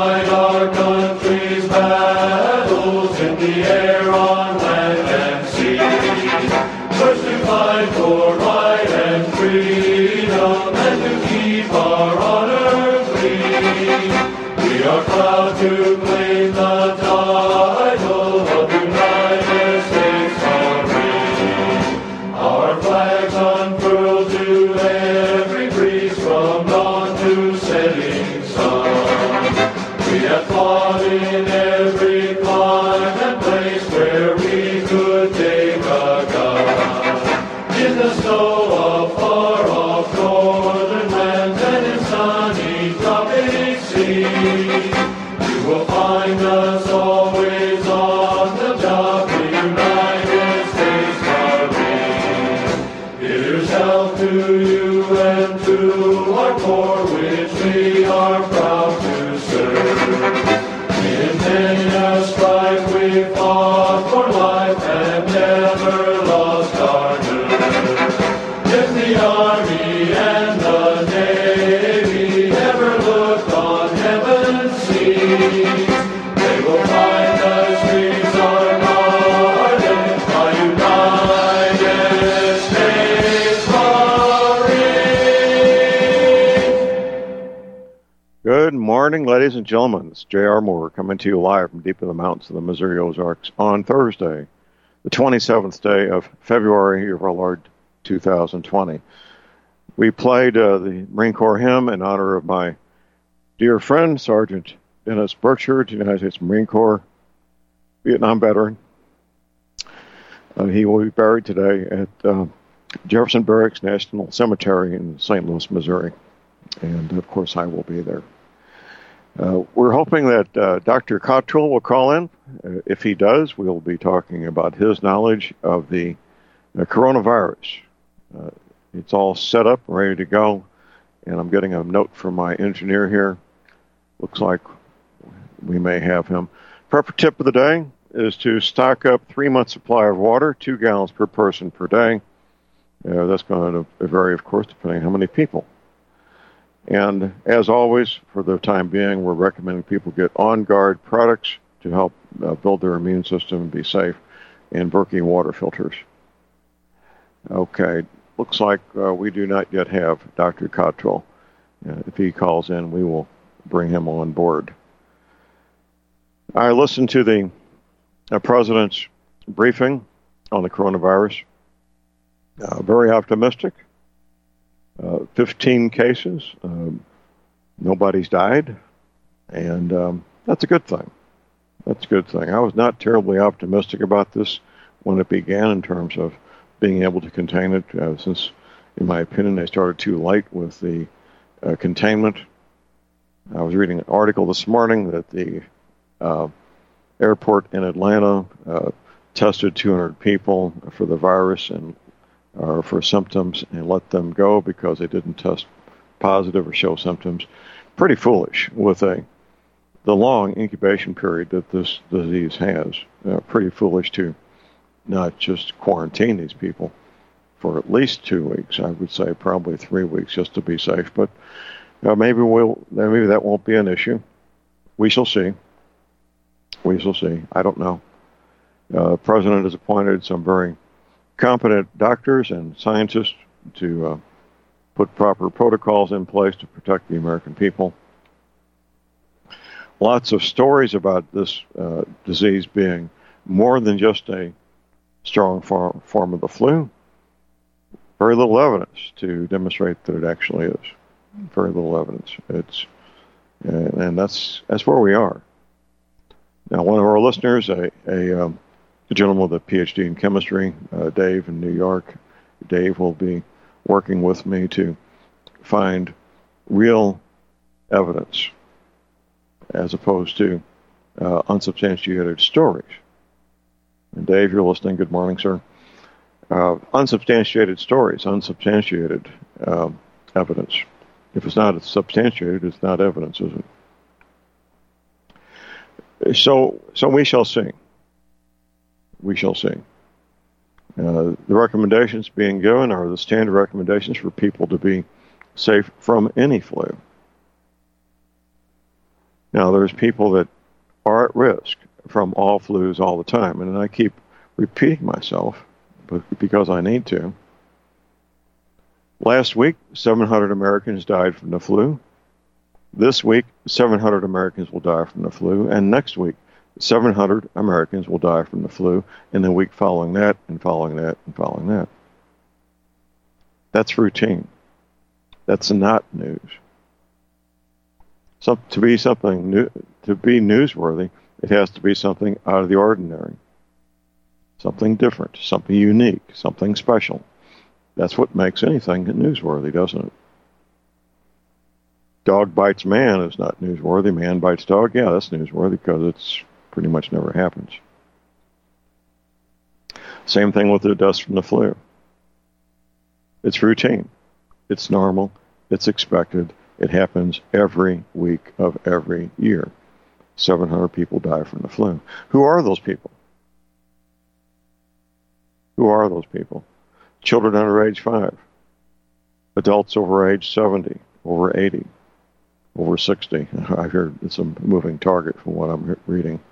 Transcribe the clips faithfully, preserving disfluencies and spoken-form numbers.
fight our country's battles in the air, on land and sea. First to fight for right and freedom, and to keep our honor free. We are proud to claim the title of United States Army. Our flags unfurled to every breeze, from dawn to setting sun. We have fought in every clime and place where we could take a gun. In the snow of far-off northern lands and in sunny tropic seas, you will find us always on the job, the United States Army. Here's health to you and to our corps, which we are proud to serve. In many a strife we fought for life and never lost our nerve. If the Army and the Navy ever look on heaven's seas, they will find the streets are guarded by United States Marines. Good morning, ladies and gentlemen. It's J R. Moore coming to you live from deep in the mountains of the Missouri Ozarks on Thursday, the twenty-seventh day of February of our Lord two thousand twenty. We played uh, the Marine Corps hymn in honor of my dear friend, Sergeant Dennis Burchard, United States Marine Corps, Vietnam veteran. Uh, he will be buried today at uh, Jefferson Barracks National Cemetery in Saint Louis, Missouri. And, of course, I will be there. Uh, we're hoping that uh, Doctor Cottrell will call in. Uh, if he does, we'll be talking about his knowledge of the uh, coronavirus. Uh, it's all set up, ready to go, and I'm getting a note from my engineer here. Looks like we may have him. Proper tip of the day is to stock up three-month supply of water, two gallons per person per day. Uh, that's going to vary, of course, depending on how many people. And as always, for the time being, we're recommending people get On Guard products to help uh, build their immune system and be safe, and Berkey water filters. Okay, looks like uh, we do not yet have Doctor Cottrell. Uh, if he calls in, we will bring him on board. I listened to the uh, President's briefing on the coronavirus. Uh, very optimistic. Uh, fifteen cases, um, nobody's died, and um, that's a good thing. That's a good thing. I was not terribly optimistic about this when it began in terms of being able to contain it, uh, since, in my opinion, they started too late with the uh, containment. I was reading an article this morning that the uh, airport in Atlanta uh, tested two hundred people for the virus and or for symptoms and let them go because they didn't test positive or show symptoms. Pretty foolish with a the long incubation period that this disease has. Uh, pretty foolish to not just quarantine these people for at least two weeks. I would say probably three weeks just to be safe. But uh, maybe we'll maybe that won't be an issue. We shall see. We shall see. I don't know. Uh, the president has appointed some very competent doctors and scientists to uh, put proper protocols in place to protect the American people. Lots of stories about this uh, disease being more than just a strong form, form of the flu. Very little evidence to demonstrate that it actually is. Very little evidence. It's uh, and that's that's where we are. Now, one of our listeners, a a um, a gentleman with a P H D in chemistry, uh, Dave in New York. Dave will be working with me to find real evidence as opposed to uh, unsubstantiated stories. And Dave, you're listening. Good morning, sir. Uh, unsubstantiated stories, unsubstantiated uh, evidence. If it's not substantiated, it's not evidence, is it? So, so we shall see. We shall see. Uh, the recommendations being given are the standard recommendations for people to be safe from any flu. Now, there's people that are at risk from all flus all the time, and I keep repeating myself because I need to. Last week, seven hundred Americans died from the flu. This week, seven hundred Americans will die from the flu, and next week, seven hundred Americans will die from the flu, and the week following that, and following that, and following that. That's routine. That's not news. So, to be something new, to be newsworthy, it has to be something out of the ordinary, something different, something unique, something special. That's what makes anything newsworthy, doesn't it? Dog bites man is not newsworthy. Man bites dog, yeah, that's newsworthy because it's pretty much never happens. Same thing with the deaths from the flu. It's routine. It's normal. It's expected. It happens every week of every year. seven hundred people die from the flu. Who are those people? Who are those people? Children under age five. Adults over age seventy, over eighty, over sixty. I hear it's a moving target from what I'm reading.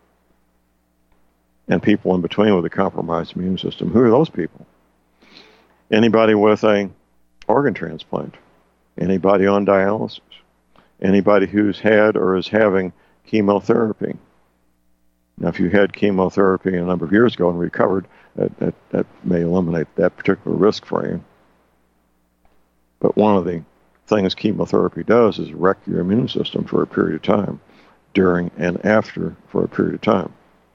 And people in between with a compromised immune system. Who are those people? Anybody with a organ transplant. Anybody on dialysis. Anybody who's had or is having chemotherapy. Now, if you had chemotherapy a number of years ago and recovered, that, that, that may eliminate that particular risk for you. But one of the things chemotherapy does is wreck your immune system for a period of time, during and after for a period of time.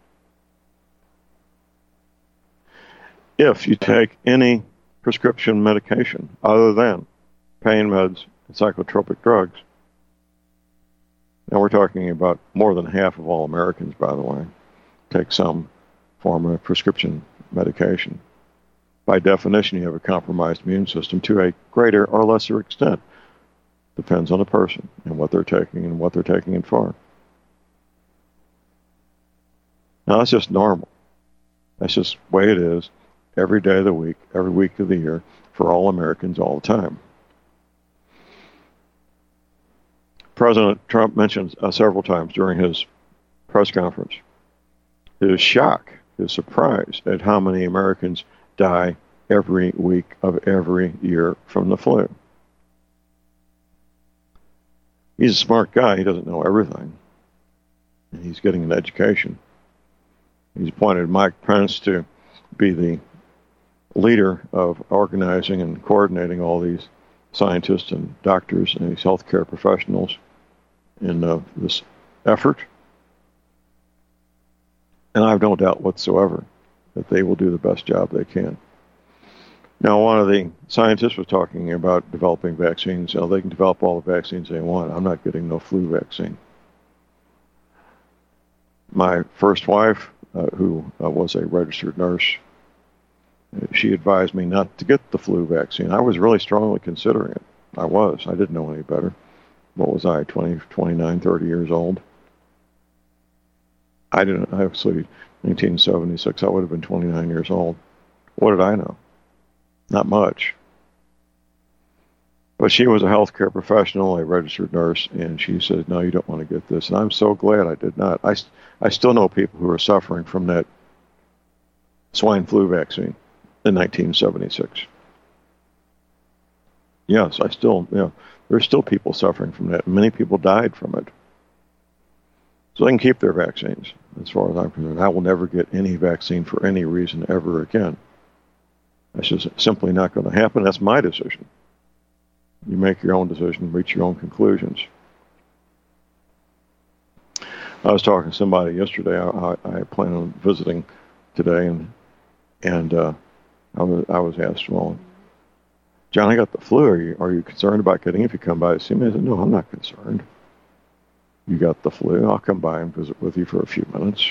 If you take any prescription medication other than pain meds and psychotropic drugs, now we're talking about more than half of all Americans, by the way, take some form of prescription medication. By definition, you have a compromised immune system to a greater or lesser extent. Depends on the person and what they're taking and what they're taking it for. Now, that's just normal. That's just the way it is every day of the week, every week of the year, for all Americans all the time. President Trump mentioned uh, several times during his press conference his shock, his surprise at how many Americans die every week of every year from the flu. He's a smart guy. He doesn't know everything. And he's getting an education. He's appointed Mike Pence to be the leader of organizing and coordinating all these scientists and doctors and these healthcare professionals in uh, this effort. And I have no doubt whatsoever that they will do the best job they can. Now, one of the scientists was talking about developing vaccines. You know, they can develop all the vaccines they want. I'm not getting no flu vaccine. My first wife, uh, who uh, was a registered nurse, she advised me not to get the flu vaccine. I was really strongly considering it. I was. I didn't know any better. What was I, twenty, twenty-nine, thirty years old? I didn't, obviously, nineteen seventy-six, I would have been twenty-nine years old. What did I know? Not much. But she was a healthcare professional, a registered nurse, and she said, no, you don't want to get this. And I'm so glad I did not. I, I still know people who are suffering from that swine flu vaccine in nineteen seventy-six. Yes, I still, you know, there's still people suffering from that. Many people died from it. So they can keep their vaccines, as far as I'm concerned. I will never get any vaccine for any reason ever again. That's just simply not going to happen. That's my decision. You make your own decision, reach your own conclusions. I was talking to somebody yesterday. I, I, I plan on visiting today, and and uh, I was I was asked, well, John, I got the flu. Are you are you concerned about getting it if you come by to see me? I said, no, I'm not concerned. You got the flu. I'll come by and visit with you for a few minutes.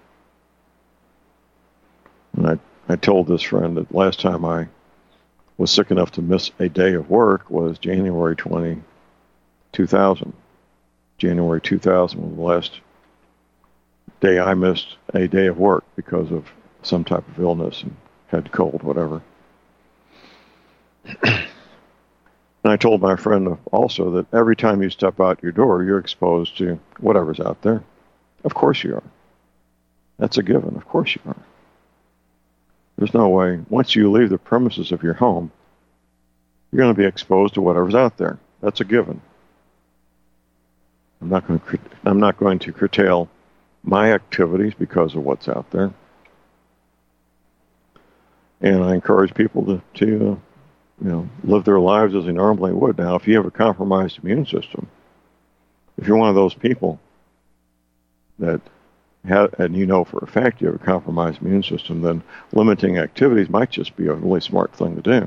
And I, I told this friend that last time I was sick enough to miss a day of work was January twentieth, two thousand. January two thousand was the last day I missed a day of work because of some type of illness and had cold, whatever. And I told my friend also that every time you step out your door, you're exposed to whatever's out there. Of course you are. That's a given. Of course you are. There's no way. Once you leave the premises of your home, you're going to be exposed to whatever's out there. That's a given. I'm not going to. I'm not going to curtail my activities because of what's out there. And I encourage people to, to uh, you know, live their lives as they normally would. Now, if you have a compromised immune system, if you're one of those people that have, and you know for a fact you have a compromised immune system, then limiting activities might just be a really smart thing to do.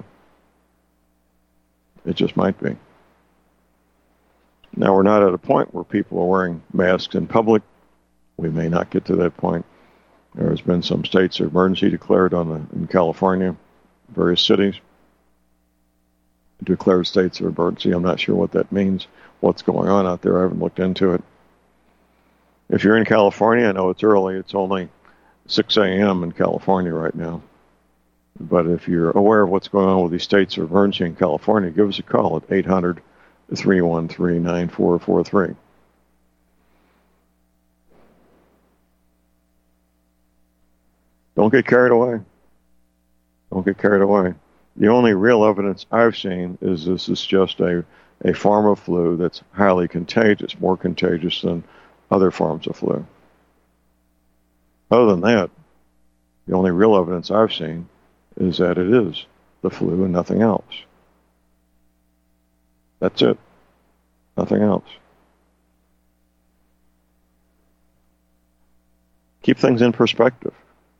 It just might be. Now, we're not at a point where people are wearing masks in public. We may not get to that point. There has been some states of emergency declared on the, in California, various cities declared states of emergency. I'm not sure what that means, what's going on out there. I haven't looked into it. If you're in California, I know it's early. It's only six a.m. in California right now. But if you're aware of what's going on with these states of emergency in California, give us a call at eight hundred, three one three, nine four four three. Don't get carried away. Don't get carried away. The only real evidence I've seen is this is just a, a form of flu that's highly contagious, more contagious than other forms of flu. Other than that, the only real evidence I've seen is that it is the flu and nothing else. That's it. Nothing else. Keep things in perspective.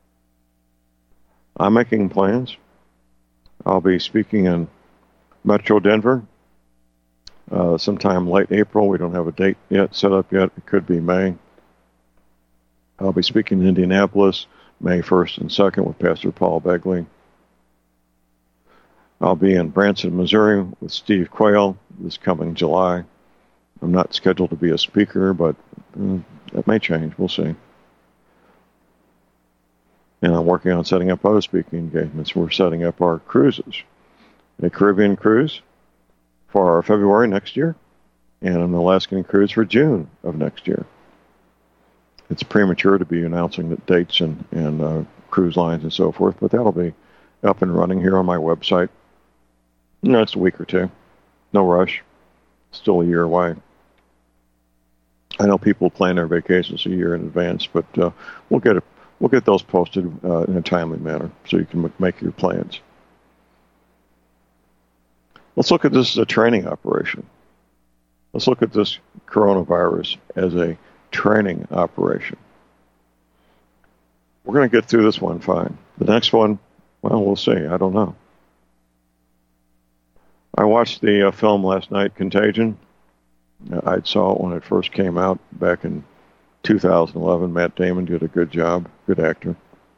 I'm making plans. I'll be speaking in Metro Denver uh, sometime late April. We don't have a date yet set up yet. It could be May. I'll be speaking in Indianapolis May first and second with Pastor Paul Begley. I'll be in Branson, Missouri with Steve Quayle this coming July. I'm not scheduled to be a speaker, but uh, that may change. We'll see. And I'm working on setting up other speaking engagements. We're setting up our cruises. A Caribbean cruise for our February next year, and an Alaskan cruise for June of next year. It's premature to be announcing the dates and, and uh, cruise lines and so forth, but that'll be up and running here on my website in the next week or two. No rush. Still a year away. I know people plan their vacations a year in advance, but uh, we'll get it. We'll get those posted uh, in a timely manner so you can m- make your plans. Let's look at this as a training operation. Let's look at this coronavirus as a training operation. We're going to get through this one fine. The next one, well, we'll see. I don't know. I watched the uh, film last night, Contagion. I saw it when it first came out back in two thousand eleven. Matt Damon did a good job, good actor.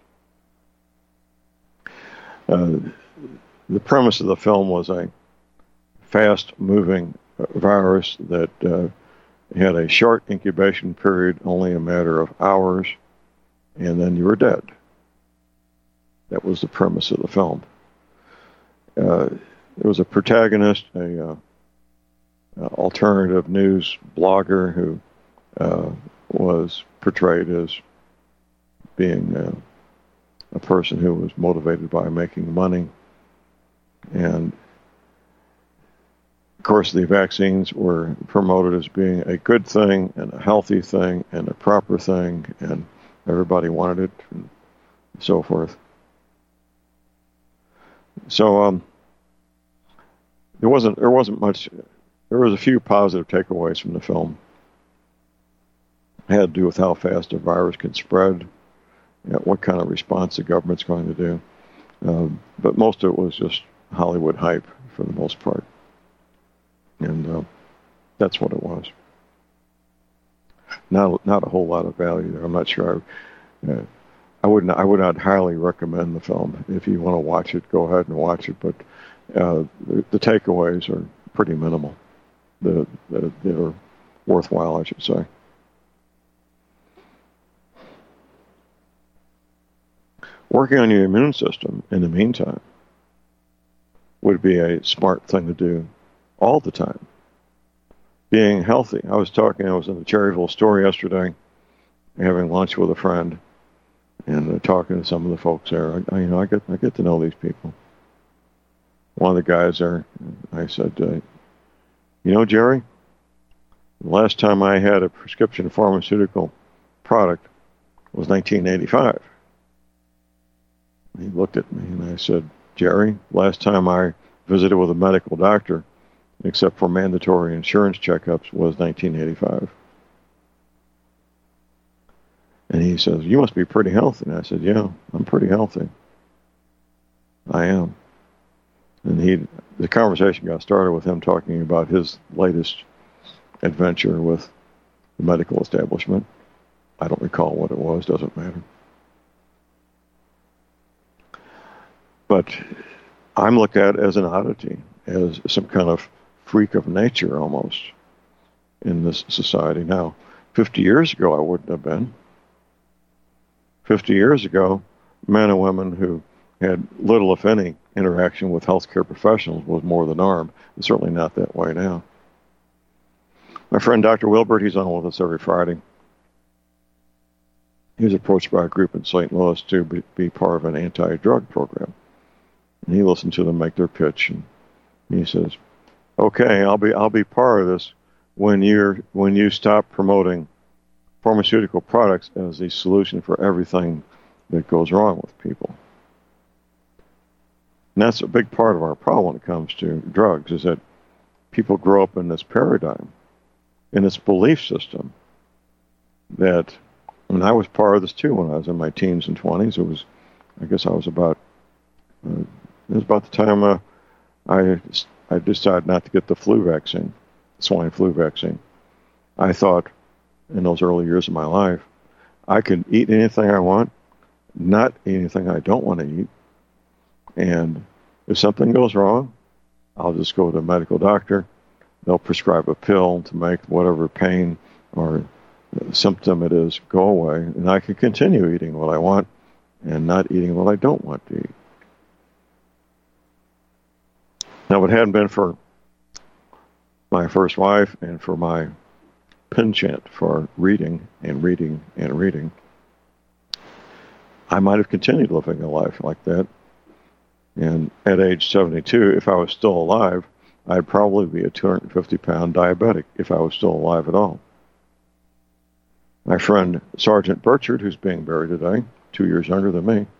Uh, the premise of the film was a fast-moving virus that uh, had a short incubation period, only a matter of hours, and then you were dead. That was the premise of the film. Uh, there was a protagonist, a uh, alternative news blogger who uh, was portrayed as being uh, a person who was motivated by making money. And, of course, the vaccines were promoted as being a good thing and a healthy thing and a proper thing, and everybody wanted it and so forth. So um, there wasn't there wasn't much. There was a few positive takeaways from the film. It had to do with how fast a virus can spread, you know, what kind of response the government's going to do. Uh, but most of it was just Hollywood hype for the most part. And uh, that's what it was. Not not a whole lot of value there. I'm not sure. I, uh, I would not, I would not highly recommend the film. If you want to watch it, go ahead and watch it. But uh, the, the takeaways are pretty minimal. The, the, they're worthwhile, I should say. Working on your immune system in the meantime would be a smart thing to do all the time. Being healthy. I was talking, I was in the Cherryville store yesterday, having lunch with a friend, and uh, talking to some of the folks there. I, I, you know, I get I get to know these people. One of the guys there, I said, uh, you know, Jerry, the last time I had a prescription pharmaceutical product was nineteen eighty-five. He looked at me and I said, Jerry, last time I visited with a medical doctor, except for mandatory insurance checkups, was nineteen eighty-five. And he says, you must be pretty healthy. And I said, yeah, I'm pretty healthy. I am. And he, the conversation got started with him talking about his latest adventure with the medical establishment. I don't recall what it was, doesn't matter. But I'm looked at as an oddity, as some kind of freak of nature almost in this society. Now, fifty years ago, I wouldn't have been. fifty years ago, men and women who had little, if any, interaction with healthcare professionals was more the norm. It's certainly not that way now. My friend Doctor Wilbert, he's on with us every Friday. He was approached by a group in Saint Louis to be, be part of an anti-drug program. And he listened to them make their pitch, and he says, okay, I'll be I'll be part of this when you're when you stop promoting pharmaceutical products as the solution for everything that goes wrong with people. And that's a big part of our problem when it comes to drugs, is that people grow up in this paradigm, in this belief system, that, and I was part of this too when I was in my teens and twenties. It was, I guess I was about, uh, it was about the time uh, I, I decided not to get the flu vaccine, swine flu vaccine. I thought, in those early years of my life, I could eat anything I want, not eat anything I don't want to eat. And if something goes wrong, I'll just go to a medical doctor. They'll prescribe a pill to make whatever pain or symptom it is go away. And I can continue eating what I want and not eating what I don't want to eat. Now, if it hadn't been for my first wife and for my penchant for reading and reading and reading, I might have continued living a life like that. And at age seventy-two, if I was still alive, I'd probably be a two hundred fifty pound diabetic if I was still alive at all. My friend Sergeant Burchard, who's being buried today, two years younger than me,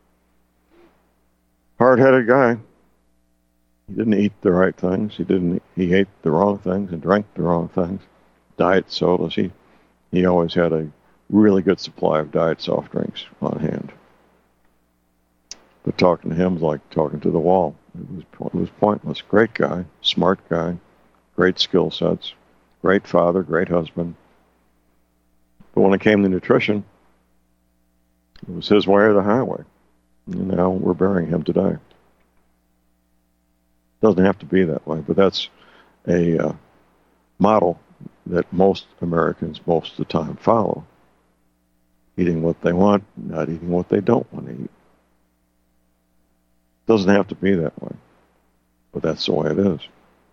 hard-headed guy. He didn't eat the right things. He didn't. He ate the wrong things and drank the wrong things. Diet sodas. He he always had a really good supply of diet soft drinks on hand. But talking to him was like talking to the wall. It was it was pointless. Great guy, smart guy, great skill sets, great father, great husband. But when it came to nutrition, it was his way or the highway. And now we're burying him today. Doesn't have to be that way, but that's a uh, model that most Americans most of the time follow. Eating what they want, not eating what they don't want to eat. Doesn't have to be that way, but that's the way it is.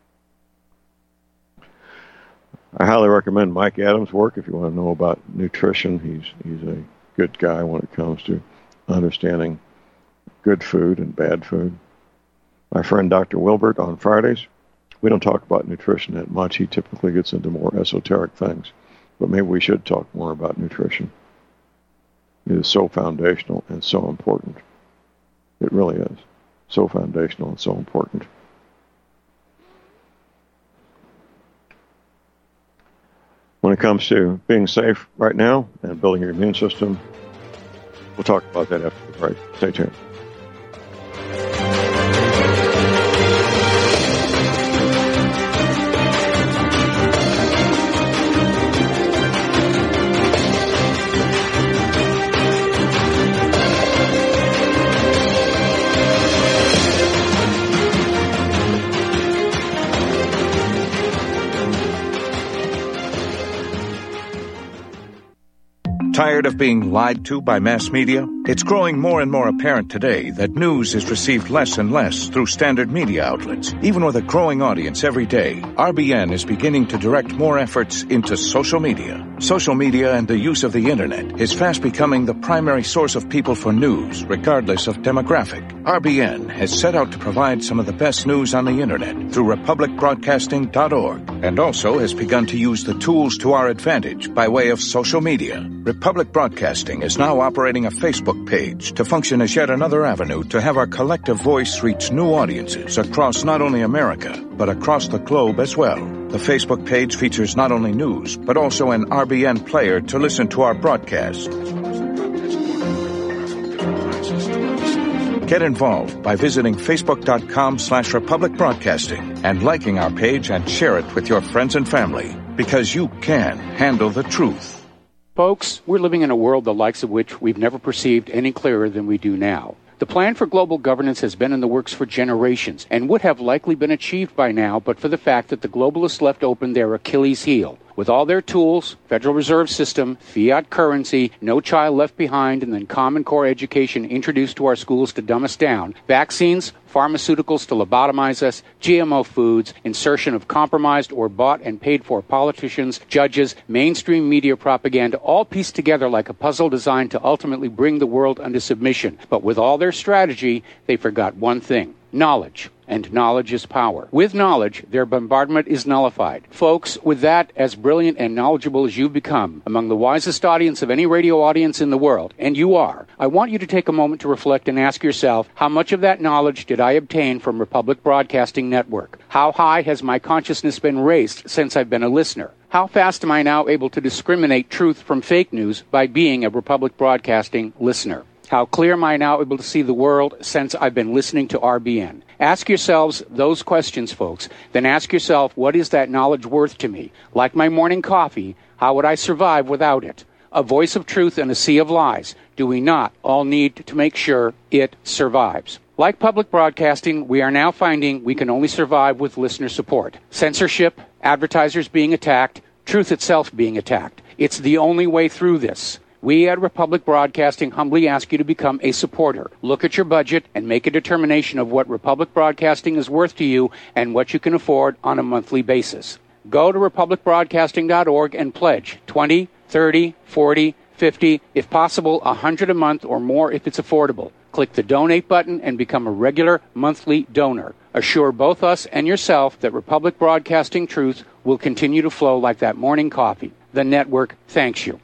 I highly recommend Mike Adams' work if you want to know about nutrition. He's he's a good guy when it comes to understanding good food and bad food. My friend Doctor Wilbert on Fridays, we don't talk about nutrition that much. He typically gets into more esoteric things, but maybe we should talk more about nutrition. It is so foundational and so important. It really is. So foundational and so important. When it comes to being safe right now and building your immune system, we'll talk about that after the break. Stay tuned. Tired of being lied to by mass media? It's growing more and more apparent today that news is received less and less through standard media outlets. Even with a growing audience every day, R B N is beginning to direct more efforts into social media. Social media and the use of the internet is fast becoming the primary source of people for news, regardless of demographic. R B N has set out to provide some of the best news on the internet through republic broadcasting dot org, and also has begun to use the tools to our advantage by way of social media. Republic Broadcasting is now operating a Facebook page to function as yet another avenue to have our collective voice reach new audiences across not only America, but across the globe as well. The Facebook page features not only news, but also an R B N player to listen to our broadcasts. Get involved by visiting facebook.com slash Republic Broadcasting and liking our page and share it with your friends and family, because you can handle the truth. Folks, we're living in a world the likes of which we've never perceived any clearer than we do now. The plan for global governance has been in the works for generations and would have likely been achieved by now but for the fact that the globalists left open their Achilles heel. With all their tools, Federal Reserve System, fiat currency, no child left behind, and then Common Core education introduced to our schools to dumb us down, vaccines, pharmaceuticals to lobotomize us, G M O foods, insertion of compromised or bought and paid for politicians, judges, mainstream media propaganda, all pieced together like a puzzle designed to ultimately bring the world under submission. But with all their strategy, they forgot one thing: knowledge. And knowledge is power. With knowledge, their bombardment is nullified. Folks, with that, as brilliant and knowledgeable as you've become, among the wisest audience of any radio audience in the world, and you are, I want you to take a moment to reflect and ask yourself, how much of that knowledge did I obtain from Republic Broadcasting Network? How high has my consciousness been raised since I've been a listener? How fast am I now able to discriminate truth from fake news by being a Republic Broadcasting listener? How clear am I now able to see the world since I've been listening to R B N? Ask yourselves those questions, folks. Then ask yourself, what is that knowledge worth to me? Like my morning coffee, how would I survive without it? A voice of truth in a sea of lies. Do we not all need to make sure it survives? Like public broadcasting, we are now finding we can only survive with listener support. Censorship, advertisers being attacked, truth itself being attacked. It's the only way through this. We at Republic Broadcasting humbly ask you to become a supporter. Look at your budget and make a determination of what Republic Broadcasting is worth to you and what you can afford on a monthly basis. Go to republic broadcasting dot org and pledge twenty, thirty, forty, fifty, if possible, one hundred a month or more if it's affordable. Click the donate button and become a regular monthly donor. Assure both us and yourself that Republic Broadcasting truth will continue to flow like that morning coffee. The network thanks you.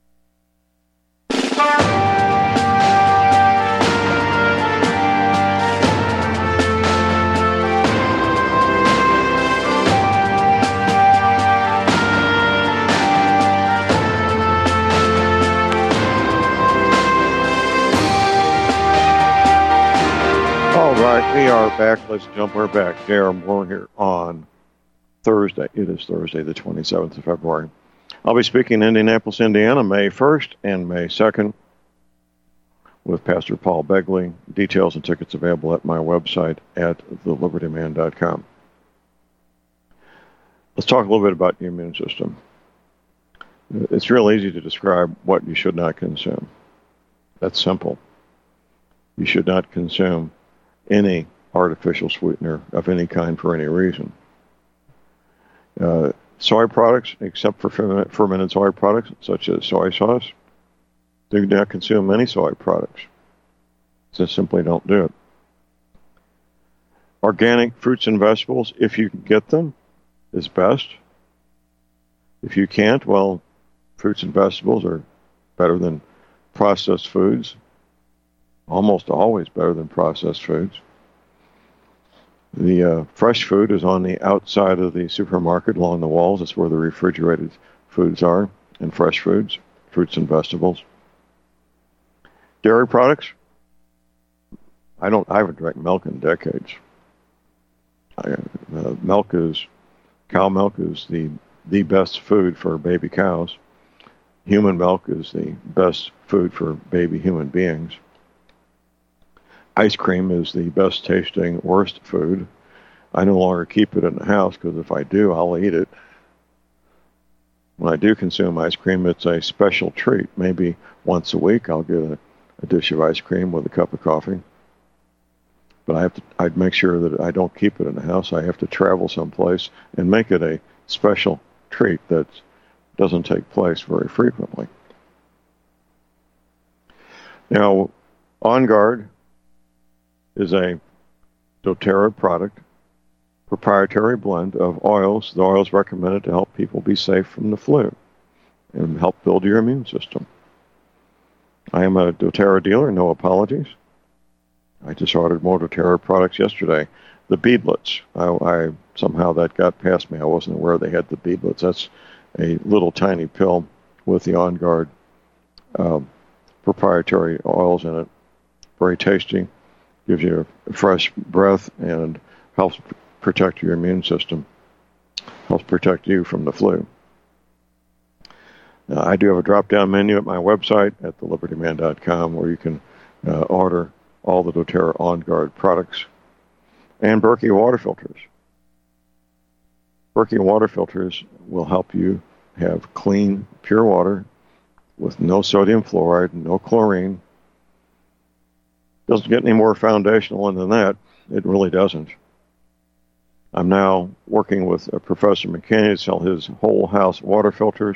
All right, we are back. Let's jump our back. Darren Moore here on Thursday. It is Thursday, the twenty-seventh of February. I'll be speaking in Indianapolis, Indiana, May first and May second with Pastor Paul Begley. Details and tickets available at my website at the liberty man dot com. Let's talk a little bit about the immune system. It's real easy to describe what you should not consume. That's simple. You should not consume any artificial sweetener of any kind for any reason. Uh, soy products, except for fermented soy products, such as soy sauce, do not consume any soy products. Just simply don't do it. Organic fruits and vegetables, if you can get them, is best. If you can't, well, fruits and vegetables are better than processed foods. Almost always better than processed foods. The uh, fresh food is on the outside of the supermarket along the walls. That's where the refrigerated foods are, and fresh foods, fruits and vegetables. Dairy products, I don't. I haven't drank milk in decades. I, uh, milk is, cow milk is the the best food for baby cows. Human milk is the best food for baby human beings. Ice cream is the best tasting, worst food. I no longer keep it in the house because if I do, I'll eat it. when I do consume ice cream, it's a special treat. Maybe once a week I'll get a, a dish of ice cream with a cup of coffee. But I have to, I'd make sure that I don't keep it in the house. I have to travel someplace and make it a special treat that doesn't take place very frequently. Now, On Guard is a doTERRA product, proprietary blend of oils. The oils recommended to help people be safe from the flu and help build your immune system. I am a doTERRA dealer, no apologies. I just ordered more doTERRA products yesterday. The beadlets, I, I somehow that got past me. I wasn't aware they had the beadlets. That's a little tiny pill with the On Guard uh, proprietary oils in it. Very tasty, gives you a fresh breath, and helps protect your immune system, helps protect you from the flu. Now, I do have a drop-down menu at my website at the liberty man dot com where you can uh, order all the doTERRA On Guard products, and Berkey water filters. Berkey water filters will help you have clean, pure water with no sodium fluoride, no chlorine. Doesn't get any more foundational than that. It really doesn't. I'm now working with uh, Professor McKinney to sell his whole house water filters.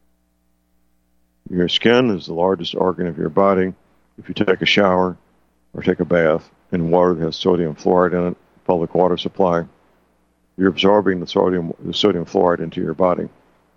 Your skin is the largest organ of your body. If you take a shower or take a bath in water that has sodium fluoride in it, public water supply, you're absorbing the sodium, the sodium fluoride into your body.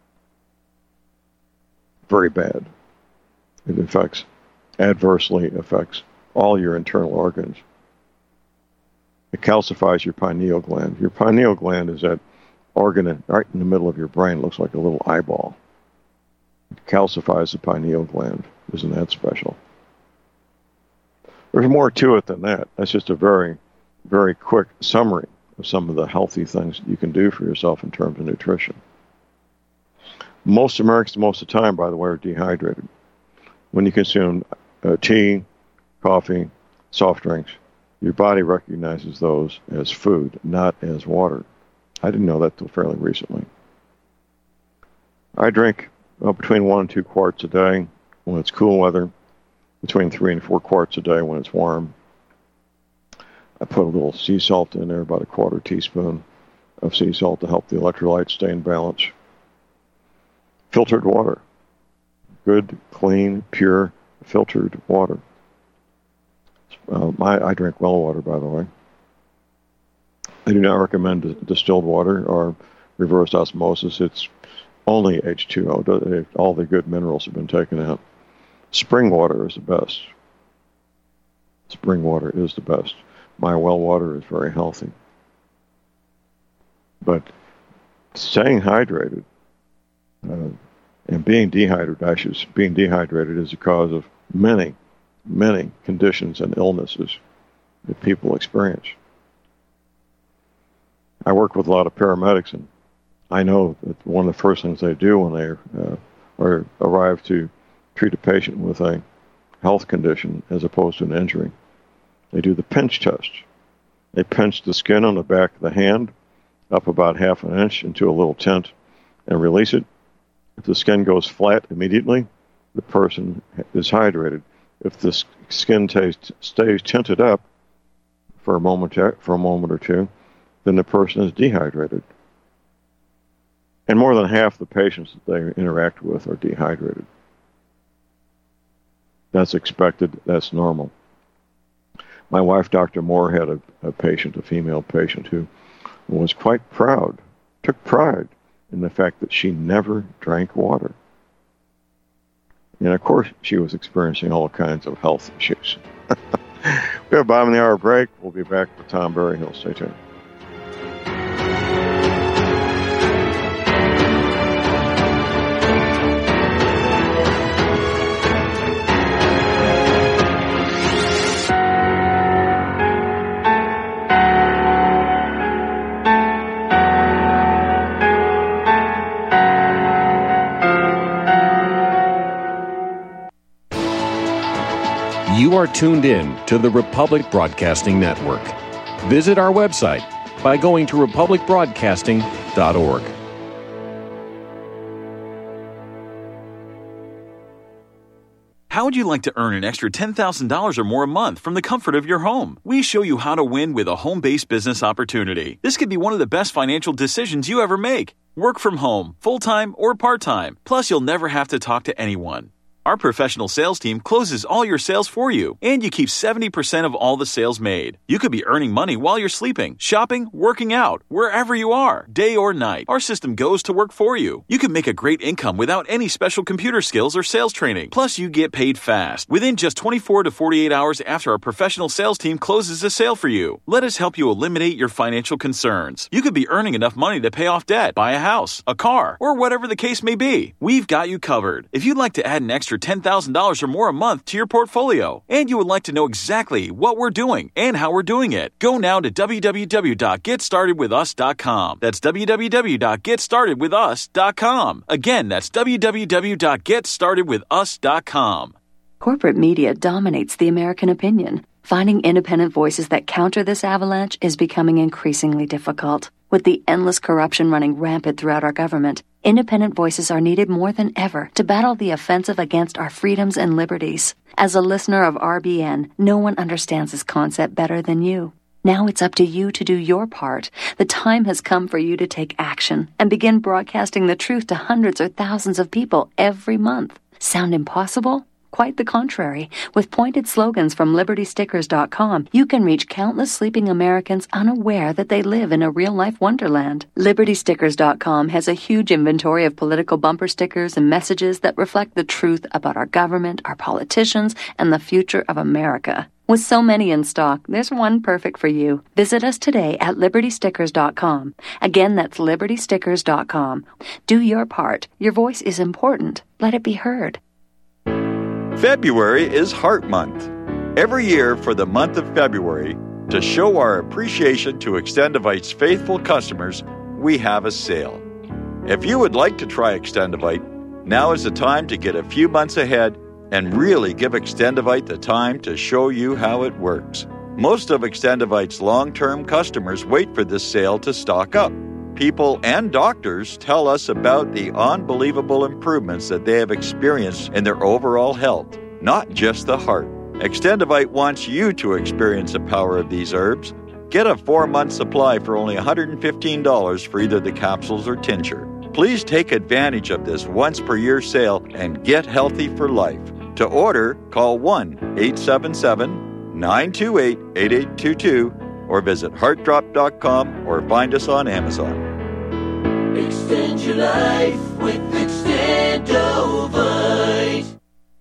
Very bad. It affects, adversely affects all your internal organs. It calcifies your pineal gland. Your pineal gland is that organ right in the middle of your brain. It looks like a little eyeball. It calcifies the pineal gland. Isn't that special? There's more to it than that. That's just a very, very quick summary of some of the healthy things that you can do for yourself in terms of nutrition. Most Americans, most of the time, by the way, are dehydrated. When you consume uh, tea, coffee, soft drinks, your body recognizes those as food, not as water. I didn't know that till fairly recently. I drink well, between one and two quarts a day when it's cool weather, between three and four quarts a day when it's warm. I put a little sea salt in there, about a quarter teaspoon of sea salt to help the electrolytes stay in balance. Filtered water. Good, clean, pure, filtered water. Uh, I, I drink well water, by the way. I do not recommend distilled water or reverse osmosis. It's only H two O. All the good minerals have been taken out. Spring water is the best. Spring water is the best. My well water is very healthy. But staying hydrated uh, and being dehydrated, I should, being dehydrated is the cause of many, many conditions and illnesses that people experience. I work with a lot of paramedics, and I know that one of the first things they do when they uh, are, arrive to treat a patient with a health condition as opposed to an injury, they do the pinch test. They pinch the skin on the back of the hand up about half an inch into a little tent and release it. If the skin goes flat immediately, the person is hydrated. If the skin stays, stays tinted up for a moment, for a moment or two, then the person is dehydrated. And more than half the patients that they interact with are dehydrated. That's expected. That's normal. My wife, Doctor Moore, had a, a patient, a female patient, who was quite proud, took pride in the fact that she never drank water. And of course, she was experiencing all kinds of health issues. We have a bottom of the hour break. We'll be back with Tom Berryhill. Stay tuned. You are tuned in to the Republic Broadcasting Network. Visit our website by going to republic broadcasting dot org. How would you like to earn an extra ten thousand dollars or more a month from the comfort of your home? We show you how to win with a home-based business opportunity. This could be one of the best financial decisions you ever make. Work from home, full-time or part-time. Plus, you'll never have to talk to anyone. Our professional sales team closes all your sales for you, and you keep seventy percent of all the sales made. You could be earning money while you're sleeping, shopping, working out, wherever you are, day or night. Our system goes to work for you. You can make a great income without any special computer skills or sales training. Plus, you get paid fast, within just twenty-four to forty-eight hours after our professional sales team closes a sale for you. Let us help you eliminate your financial concerns. You could be earning enough money to pay off debt, buy a house, a car, or whatever the case may be. We've got you covered. If you'd like to add an extra ten thousand dollars or more a month to your portfolio, and you would like to know exactly what we're doing and how we're doing it, go now to w w w dot get started with us dot com. That's w w w dot get started with us dot com. Again, that's w w w dot get started with us dot com. Corporate media dominates the American opinion. Finding independent voices that counter this avalanche is becoming increasingly difficult. With the endless corruption running rampant throughout our government, independent voices are needed more than ever to battle the offensive against our freedoms and liberties. As a listener of R B N, no one understands this concept better than you. Now it's up to you to do your part. The time has come for you to take action and begin broadcasting the truth to hundreds or thousands of people every month. Sound impossible? Quite the contrary. With pointed slogans from liberty stickers dot com, you can reach countless sleeping Americans unaware that they live in a real-life wonderland. liberty stickers dot com has a huge inventory of political bumper stickers and messages that reflect the truth about our government, our politicians, and the future of America. With so many in stock, there's one perfect for you. Visit us today at liberty stickers dot com. Again, that's liberty stickers dot com. Do your part. Your voice is important. Let it be heard. February is Heart Month. Every year for the month of February, to show our appreciation to Extendivite's faithful customers, we have a sale. If you would like to try Extendivite, now is the time to get a few months ahead and really give Extendivite the time to show you how it works. Most of Extendivite's long-term customers wait for this sale to stock up. People and doctors tell us about the unbelievable improvements that they have experienced in their overall health, not just the heart. Extendivite wants you to experience the power of these herbs. Get a four-month supply for only one hundred fifteen dollars for either the capsules or tincture. Please take advantage of this once-per-year sale and get healthy for life. To order, call one eight seven seven, nine two eight, eight eight two two or visit heart drop dot com or find us on Amazon. Extend your life with Extendovite.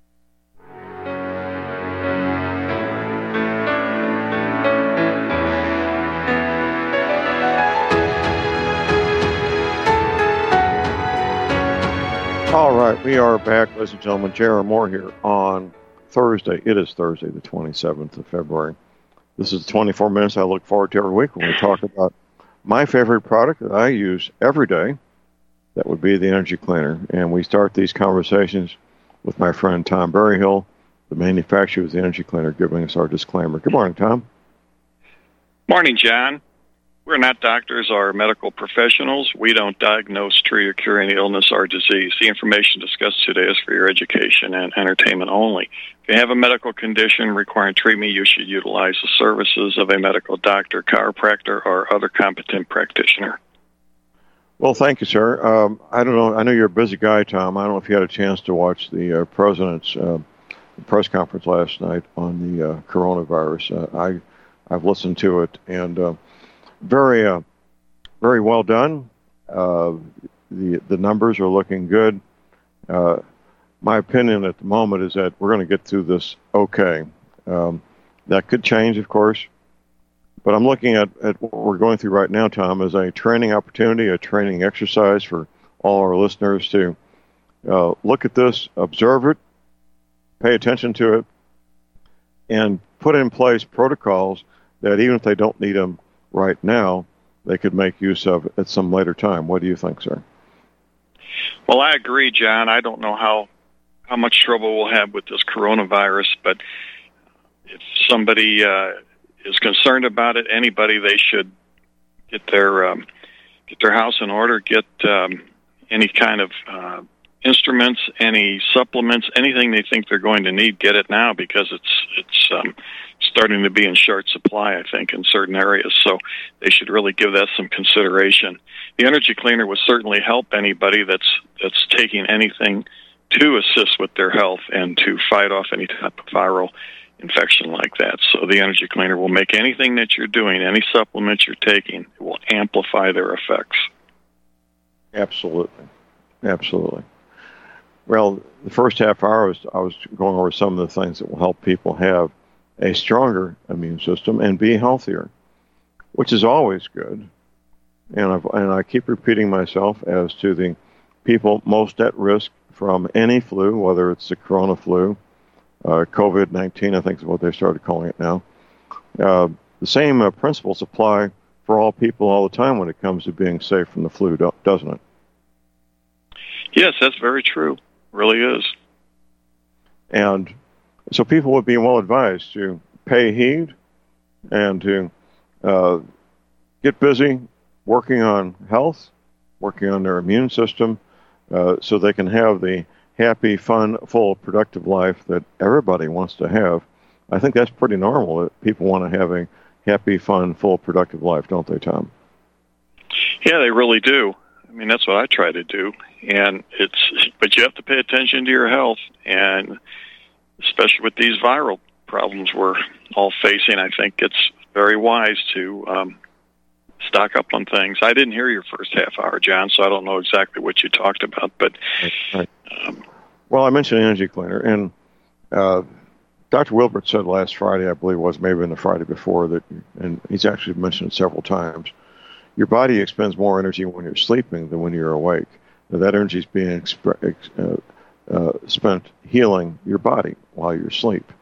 All right, we are back, ladies and gentlemen. J R Moore here on Thursday. It is Thursday, the twenty-seventh of February. This is twenty-four minutes I look forward to every week when we talk about my favorite product that I use every day. That would be the Energy Cleaner. And we start these conversations with my friend Tom Berryhill, the manufacturer of the Energy Cleaner, giving us our disclaimer. Good morning, Tom. Morning, John. We're not doctors or medical professionals. We don't diagnose, treat, or cure any illness or disease. The information discussed today is for your education and entertainment only. If you have a medical condition requiring treatment, you should utilize the services of a medical doctor, chiropractor, or other competent practitioner. Well, thank you, sir. Um, I don't know. I know you're a busy guy, Tom. I don't know if you had a chance to watch the uh, president's uh, press conference last night on the uh, coronavirus. Uh, I, I've listened to it, and uh, very, uh, very well done. Uh, the the numbers are looking good. Uh, my opinion at the moment is that we're going to get through this okay. Um, that could change, of course. But I'm looking at, at what we're going through right now, Tom, as a training opportunity, a training exercise for all our listeners to uh, look at this, observe it, pay attention to it, and put in place protocols that even if they don't need them right now, they could make use of at some later time. What do you think, sir? Well, I agree, John. I don't know how, how much trouble we'll have with this coronavirus, but if somebody uh, is concerned about it, anybody, they should get their um, get their house in order, get um, any kind of uh, instruments, any supplements, anything they think they're going to need, get it now, because it's it's um, starting to be in short supply, I think, in certain areas. So they should really give that some consideration. The energy cleaner will certainly help anybody that's that's taking anything to assist with their health and to fight off any type of viral infection like that. So the energy cleaner will make anything that you're doing, any supplements you're taking, it will amplify their effects. Absolutely. Absolutely. Well, the first half hour, I was, I was going over some of the things that will help people have a stronger immune system and be healthier, which is always good. And, I've, and I keep repeating myself as to the people most at risk from any flu, whether it's the corona flu, uh, COVID nineteen, I think is what they started calling it now. Uh, the same uh, principles apply for all people all the time when it comes to being safe from the flu, doesn't it? Yes, that's very true. It really is. And so people would be well advised to pay heed and to uh, get busy working on health, working on their immune system, uh, so they can have the happy, fun, full, productive life that everybody wants to have. I think that's pretty normal, that people want to have a happy, fun, full, productive life, don't they, Tom? Yeah, they really do. I mean, that's what I try to do. And it's, but you have to pay attention to your health, and especially with these viral problems we're all facing, I think it's very wise to um, stock up on things. I didn't hear your first half hour, John, so I don't know exactly what you talked about. But right. um, well, I mentioned energy cleaner, and uh, Doctor Wilbert said last Friday, I believe it was, maybe in the Friday before, that, and he's actually mentioned it several times, your body expends more energy when you're sleeping than when you're awake. Now, that energy is being exp- ex- uh, uh, spent healing your body while you're asleep.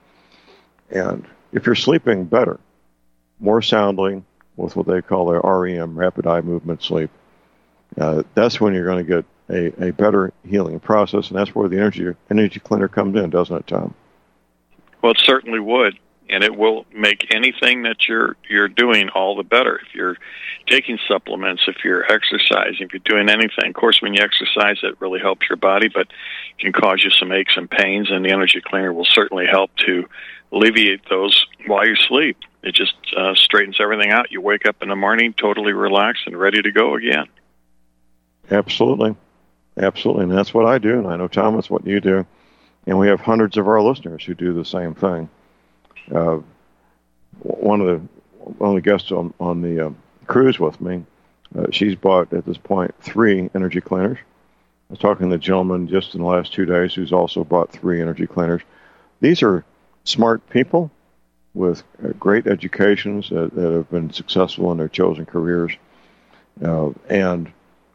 And if you're sleeping better, more soundly, with what they call their R E M, rapid eye movement sleep, uh, that's when you're going to get a, a better healing process, and that's where the energy energy cleaner comes in, doesn't it, Tom? Well, it certainly would, and it will make anything that you're you're doing all the better. If you're taking supplements, if you're exercising, if you're doing anything. Of course, when you exercise, it really helps your body, but it can cause you some aches and pains, and the energy cleaner will certainly help to alleviate those while you sleep. It just uh, straightens everything out. You wake up in the morning totally relaxed and ready to go again. Absolutely. Absolutely, and that's what I do, and I know, Tom, that's what you do. And we have hundreds of our listeners who do the same thing. Uh, one of the one of the guests on, on the uh, cruise with me, uh, she's bought, at this point, three energy cleaners. I was talking to a gentleman just in the last two days who's also bought three energy cleaners. These are smart people with uh, great educations that, that have been successful in their chosen careers. Uh, and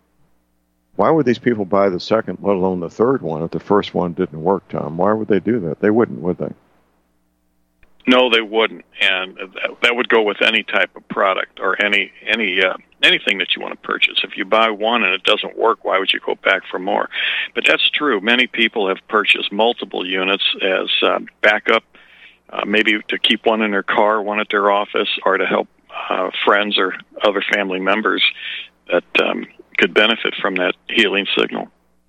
why would these people buy the second, let alone the third one, if the first one didn't work, Tom? Why would they do that? They wouldn't, would they? No, they wouldn't, and that, that would go with any type of product or any any uh, anything that you want to purchase. If you buy one and it doesn't work, why would you go back for more? But that's true. Many people have purchased multiple units as uh, backup, uh, maybe to keep one in their car, one at their office, or to help uh, friends or other family members that um, could benefit from that healing signal.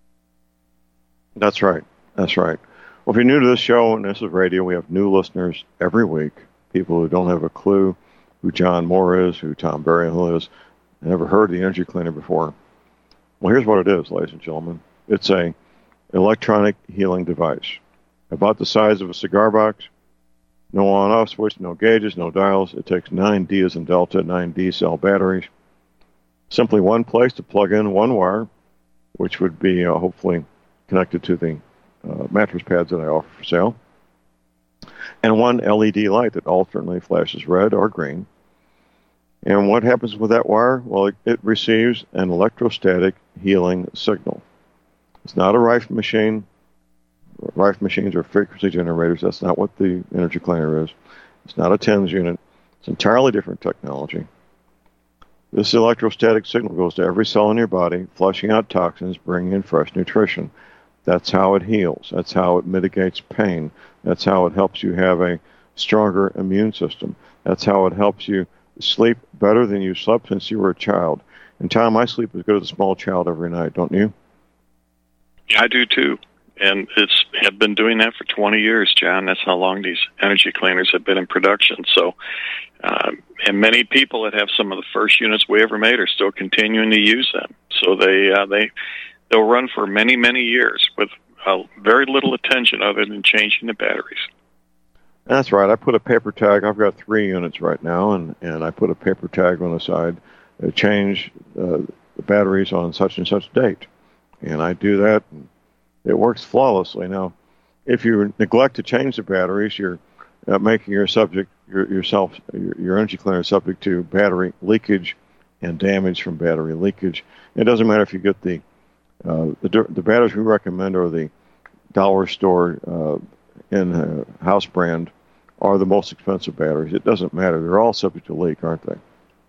That's right. That's right. Well, if you're new to this show, and this is radio, we have new listeners every week, people who don't have a clue who John Moore is, who Tom Berryhill is, never heard of the energy cleaner before. Well, here's what it is, ladies and gentlemen. It's a electronic healing device, about the size of a cigar box, no on-off switch, no gauges, no dials. It takes nine D as in Delta, nine D cell batteries. Simply one place to plug in one wire, which would be uh, hopefully connected to the Uh, mattress pads that I offer for sale, and one L E D light that alternately flashes red or green. And what happens with that wire? Well, it, it receives an electrostatic healing signal. It's not a Rife machine. Rife machines are frequency generators. That's not what the energy cleaner is. It's not a TENS unit. It's entirely different technology. This electrostatic signal goes to every cell in your body, flushing out toxins, bringing in fresh nutrition. That's how it heals. That's how it mitigates pain. That's how it helps you have a stronger immune system. That's how it helps you sleep better than you slept since you were a child. And Tom, I sleep as good as a small child every night, don't you? Yeah, I do too. And it's have been doing that for twenty years, John. That's how long these energy cleaners have been in production. So, um, and many people that have some of the first units we ever made are still continuing to use them. So they uh, they they'll run for many many years with uh, very little attention other than changing the batteries. That's right. I put a paper tag. I've got three units right now, and, and I put a paper tag on the side to change uh, the batteries on such and such date. And I do that, and it works flawlessly. Now, if you neglect to change the batteries, you're uh, making your subject, your, yourself, your, your energy cleaner subject to battery leakage and damage from battery leakage. It doesn't matter if you get the uh, the, the batteries we recommend are the dollar store uh, in uh, house brand are the most expensive batteries. It doesn't matter. They're all subject to leak, aren't they?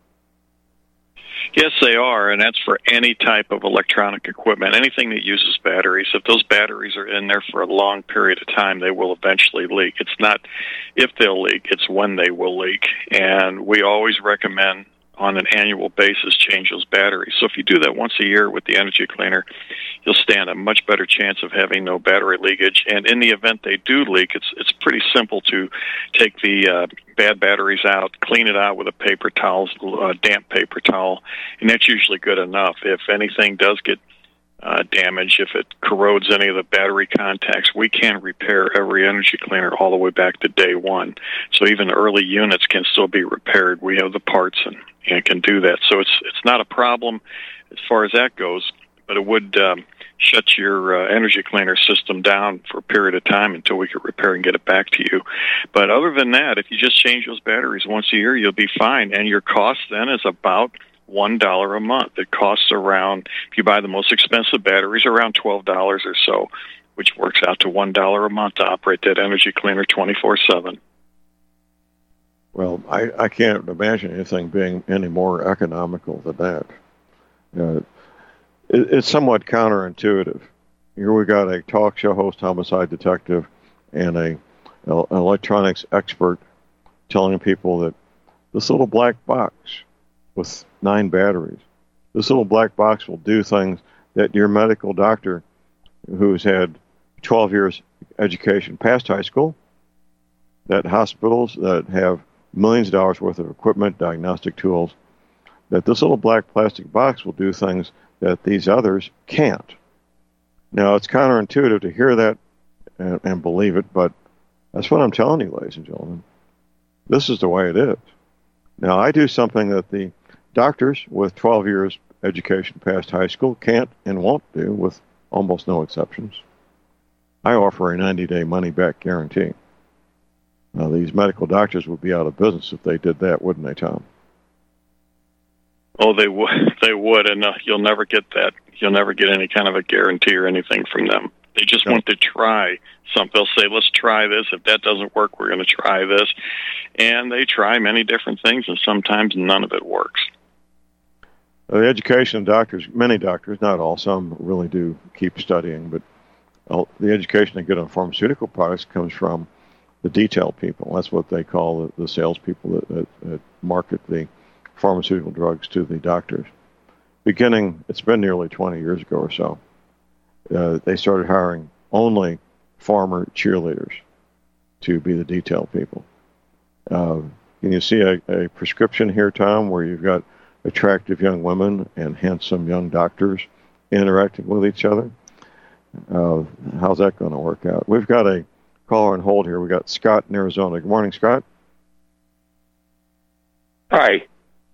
Yes, they are, and that's for any type of electronic equipment, anything that uses batteries. If those batteries are in there for a long period of time, they will eventually leak. It's not if they'll leak, it's when they will leak. And we always recommend on an annual basis change those batteries. So if you do that once a year with the energy cleaner, you'll stand a much better chance of having no battery leakage. And in the event they do leak, it's it's pretty simple to take the uh, bad batteries out, clean it out with a paper towel, a damp paper towel, and that's usually good enough. If anything does get uh, damaged, if it corrodes any of the battery contacts, we can repair every energy cleaner all the way back to day one. So even early units can still be repaired. We have the parts and, and can do that. So it's it's not a problem as far as that goes, but it would um, shut your uh, energy cleaner system down for a period of time until we can repair and get it back to you. But other than that, if you just change those batteries once a year, you'll be fine. And your cost then is about one dollar a month. It costs around, if you buy the most expensive batteries, around twelve dollars or so, which works out to one dollar a month to operate that energy cleaner twenty-four seven. Well, I, I can't imagine anything being any more economical than that. Uh, it, it's somewhat counterintuitive. Here we got a talk show host, homicide detective, and a an electronics expert telling people that this little black box with nine batteries, this little black box will do things that your medical doctor, who's had twelve years education past high school, that hospitals that have millions of dollars worth of equipment, diagnostic tools, that this little black plastic box will do things that these others can't. Now, it's counterintuitive to hear that and, and believe it, but that's what I'm telling you, ladies and gentlemen. This is the way it is. Now, I do something that the doctors with twelve years education past high school can't and won't do, with almost no exceptions. I offer a ninety-day money-back guarantee. Now, these medical doctors would be out of business if they did that, wouldn't they, Tom? Oh, they would. They would, and uh, you'll never get that. You'll never get any kind of a guarantee or anything from them. They just no. want to try something. They'll say, let's try this. If that doesn't work, we're going to try this. And they try many different things, and sometimes none of it works. Uh, the education of doctors, many doctors, not all, some really do keep studying, but uh, the education they get on pharmaceutical products comes from the detail people. That's what they call the, the salespeople that, that, that market the pharmaceutical drugs to the doctors. Beginning, it's been nearly twenty years ago or so, uh, they started hiring only farmer cheerleaders to be the detail people. Uh, can you see a, a prescription here, Tom, where you've got attractive young women and handsome young doctors interacting with each other? Uh, how's that going to work out? We've got a caller on hold here. We've got Scott in Arizona. Good morning, Scott. Hi.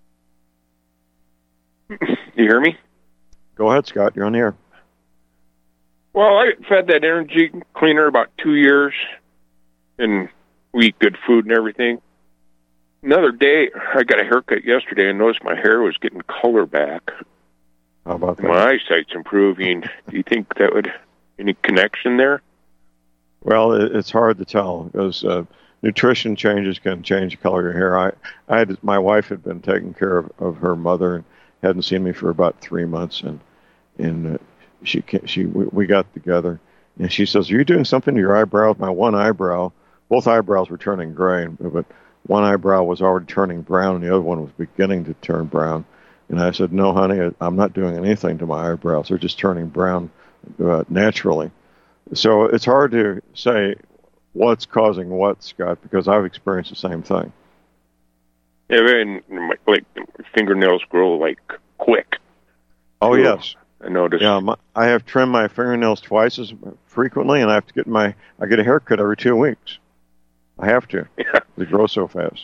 You hear me? Go ahead, Scott. You're on the air. Well, I've had that energy cleaner about two years, and we eat good food and everything. Another day, I got a haircut yesterday and noticed my hair was getting color back. How about that? My eyesight's improving. Do you think that would any connection there? Well, it's hard to tell because uh, nutrition changes can change the color of your hair. I, I had my wife had been taking care of, of her mother and hadn't seen me for about three months, and and uh, she she we, we got together, and she says, "Are you doing something to your eyebrows?" My one eyebrow, both eyebrows were turning gray, but one eyebrow was already turning brown, and the other one was beginning to turn brown. And I said, "No, honey, I'm not doing anything to my eyebrows. They're just turning brown uh, naturally. So it's hard to say what's causing what, Scott, because I've experienced the same thing. Yeah, and my, like fingernails grow like quick. Oh, too, yes. I noticed. Yeah, my, I have trimmed my fingernails twice as frequently, and I have to get my I get a haircut every two weeks. I have to. Yeah. They grow so fast.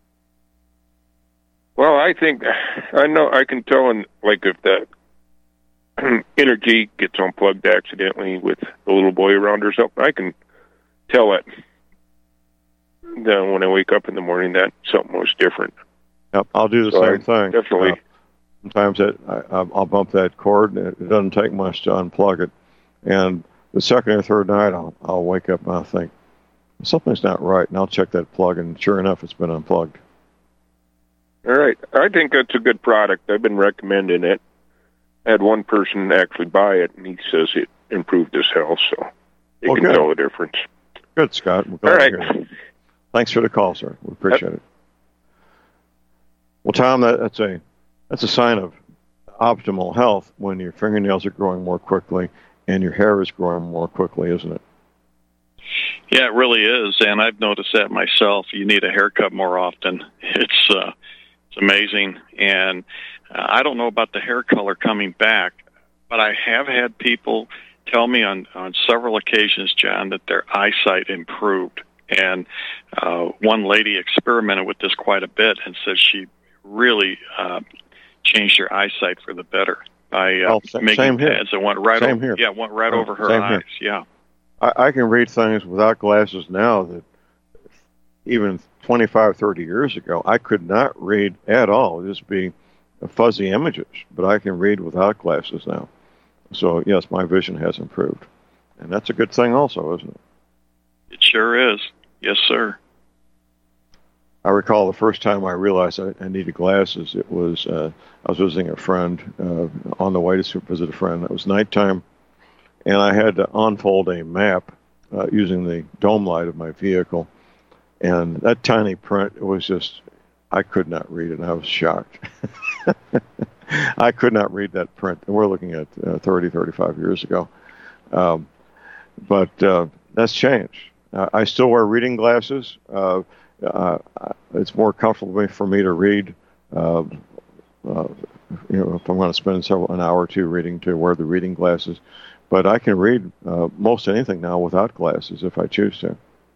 Well, I think I know I can tell, in, like if that energy gets unplugged accidentally with the little boy around or something, I can tell it. Then when I wake up in the morning, that something was different. Yep, I'll do the so same I thing. Definitely. Uh, sometimes it, I, I'll bump that cord, and it doesn't take much to unplug it. And the second or third night, I'll, I'll wake up and I'll think, something's not right, and I'll check that plug, and sure enough, it's been unplugged. All right. I think that's a good product. I've been recommending it. I had one person actually buy it, and he says it improved his health, so you well, can good. tell the difference. Good, Scott. We're glad All right. to hear that. Thanks for the call, sir. We appreciate it. Well, Tom, that, that's a that's a sign of optimal health when your fingernails are growing more quickly and your hair is growing more quickly, isn't it? Yeah, it really is, and I've noticed that myself. You need a haircut more often. It's uh, it's amazing, and uh, I don't know about the hair color coming back, but I have had people tell me on, on several occasions, John, that their eyesight improved. And uh, one lady experimented with this quite a bit and said she really uh, changed her eyesight for the better by uh, oh, same, making same pads that went right same over. Here. Yeah, went right oh, over her same eyes. Here. Yeah, I, I can read things without glasses now that even twenty-five, thirty years ago I could not read at all. Just be fuzzy images, but I can read without glasses now. So yes, my vision has improved, and that's a good thing, also, isn't it? It sure is. Yes, sir. I recall the first time I realized I, I needed glasses. It was uh, I was visiting a friend uh, on the way to visit a friend. It was nighttime, and I had to unfold a map uh, using the dome light of my vehicle. And that tiny print, it was just, I could not read it, and I was shocked. I could not read that print. And we're looking at uh, thirty, thirty-five years ago. Um, but uh, that's changed. Uh, I still wear reading glasses. Uh, uh, it's more comfortable for me to read, uh, uh, you know, if I'm going to spend several, an hour or two reading, to wear the reading glasses. But I can read uh, most anything now without glasses if I choose to.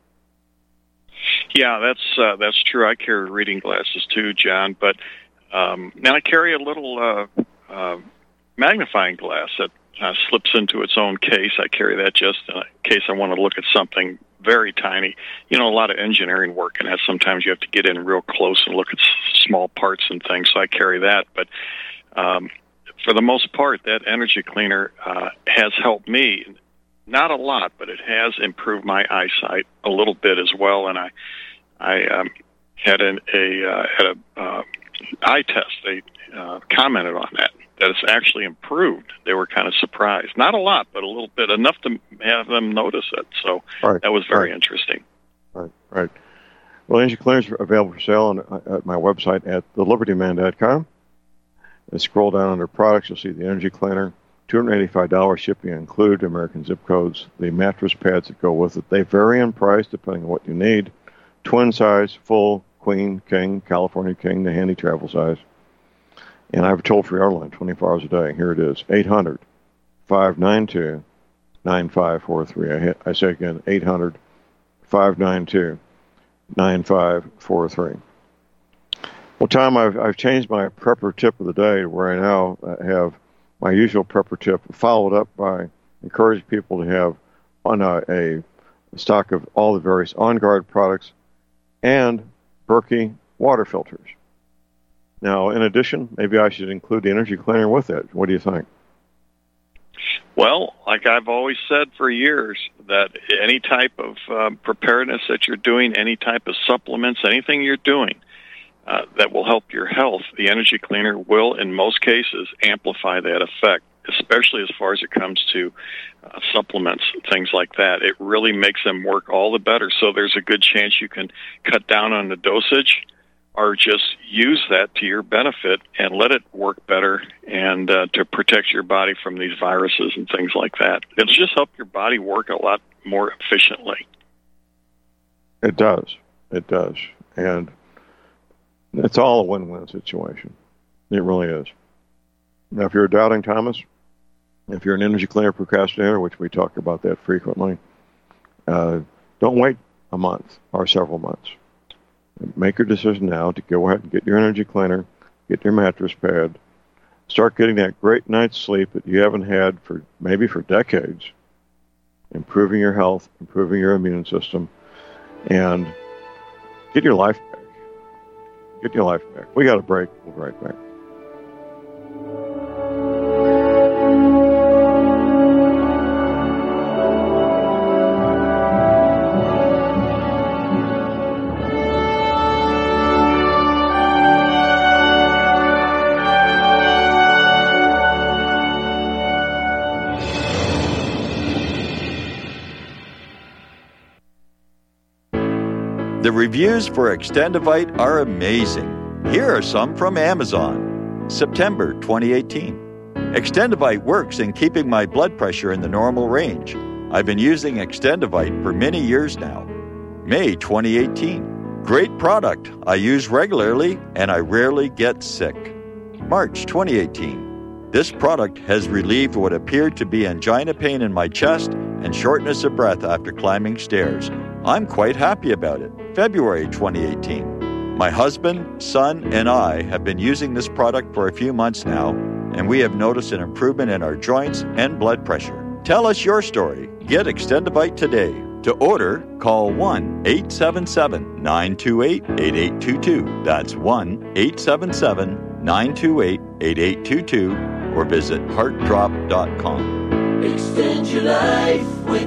Yeah, that's uh, that's true. I carry reading glasses too, John. But um, now I carry a little uh, uh, magnifying glass that uh, slips into its own case. I carry that just in case I want to look at something very tiny. You know, a lot of engineering work, and that sometimes you have to get in real close and look at s- small parts and things. So I carry that. But um, for the most part, that energy cleaner uh, has helped me. Not a lot, but it has improved my eyesight a little bit as well. And I, I um, had an, a uh, had a uh, eye test. They uh, commented on that that it's actually improved. They were kind of surprised. Not a lot, but a little bit, enough to have them notice it. So right. that was very right. interesting. Right, right. Well, energy cleaners are available for sale on, at my website at the liberty man dot com. And scroll down under products, you'll see the energy cleaner. two hundred eighty-five dollars shipping included, American zip codes, the mattress pads that go with it. They vary in price depending on what you need. Twin size, full, queen, king, California king, the handy travel size. And I have a toll-free line twenty-four hours a day. Here it is, eight hundred, five nine two, nine five four three. I, hit, I say again, eight hundred, five nine two, nine five four three. Well, Tom, I've, I've changed my prepper tip of the day where I now have my usual prepper tip, followed up by encouraging people to have on a, a stock of all the various On Guard products and Berkey water filters. Now, in addition, maybe I should include the energy cleaner with it. What do you think? Well, like I've always said for years, that any type of um, preparedness that you're doing, any type of supplements, anything you're doing, Uh, that will help your health, the energy cleaner will, in most cases, amplify that effect, especially as far as it comes to uh, supplements, things like that. It really makes them work all the better. So there's a good chance you can cut down on the dosage or just use that to your benefit and let it work better and uh, to protect your body from these viruses and things like that. It'll just help your body work a lot more efficiently. It does. It does. And it's all a win-win situation. It really is. Now, if you're a doubting Thomas, if you're an energy cleaner procrastinator, which we talk about that frequently, uh, don't wait a month or several months. Make your decision now to go ahead and get your energy cleaner, get your mattress pad, start getting that great night's sleep that you haven't had for maybe for decades, improving your health, improving your immune system, and get your life back. Get your life back. We got a break. We'll be right back. The reviews for Extendivite are amazing. Here are some from Amazon. September twenty eighteen. Extendivite works in keeping my blood pressure in the normal range. I've been using Extendivite for many years now. May twenty eighteen. Great product. I use regularly and I rarely get sick. March twenty eighteen. This product has relieved what appeared to be angina pain in my chest and shortness of breath after climbing stairs. I'm quite happy about it. February twenty eighteen. My husband, son, and I have been using this product for a few months now, and we have noticed an improvement in our joints and blood pressure. Tell us your story. Get Extendivite today. To order, call one eight seven seven, nine two eight, eight eight two two. That's one eight seven seven, nine two eight, eight eight two two, or visit heart drop dot com. Extend your life with